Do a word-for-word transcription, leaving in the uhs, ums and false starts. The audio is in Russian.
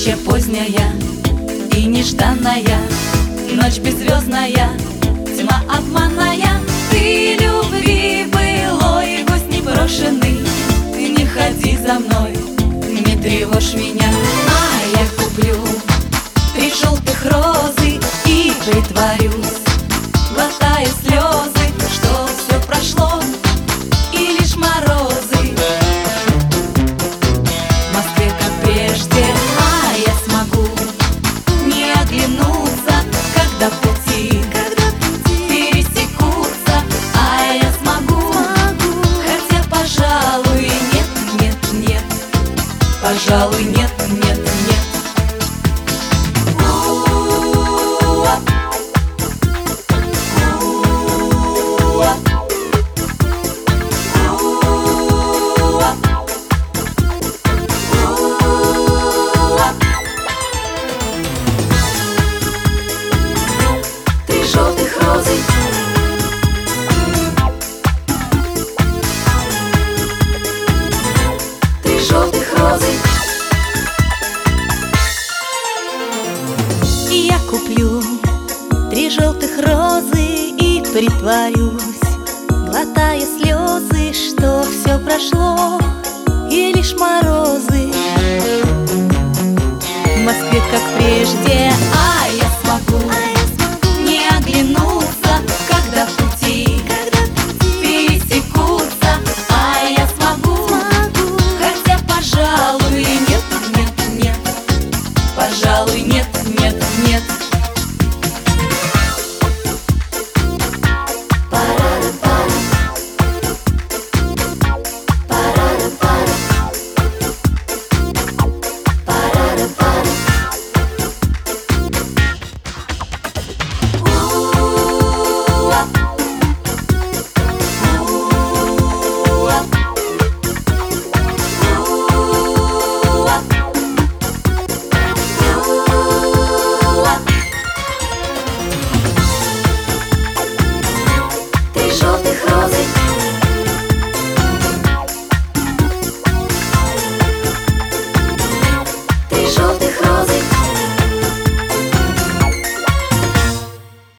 Ночь поздняя и нежданная, ночь беззвездная, тьма обманная. Ты любви былой гость непрошенный, ты не ходи за мной, не тревожь меня. А я куплю три желтых розы и притворюсь, глотая слезы, что все прошло, и лишь морозы в Москве, как прежде. А я смогу не оглянуться, когда пути, когда пути пересекутся. А я смогу, смогу, хотя, пожалуй, нет, нет, нет, пожалуй, нет, нет, нет. Три желтых розы, три желтых розы. И я куплю три желтых розы и притворюсь, глотая слезы, что все прошло, и лишь морозы в Москве, как прежде.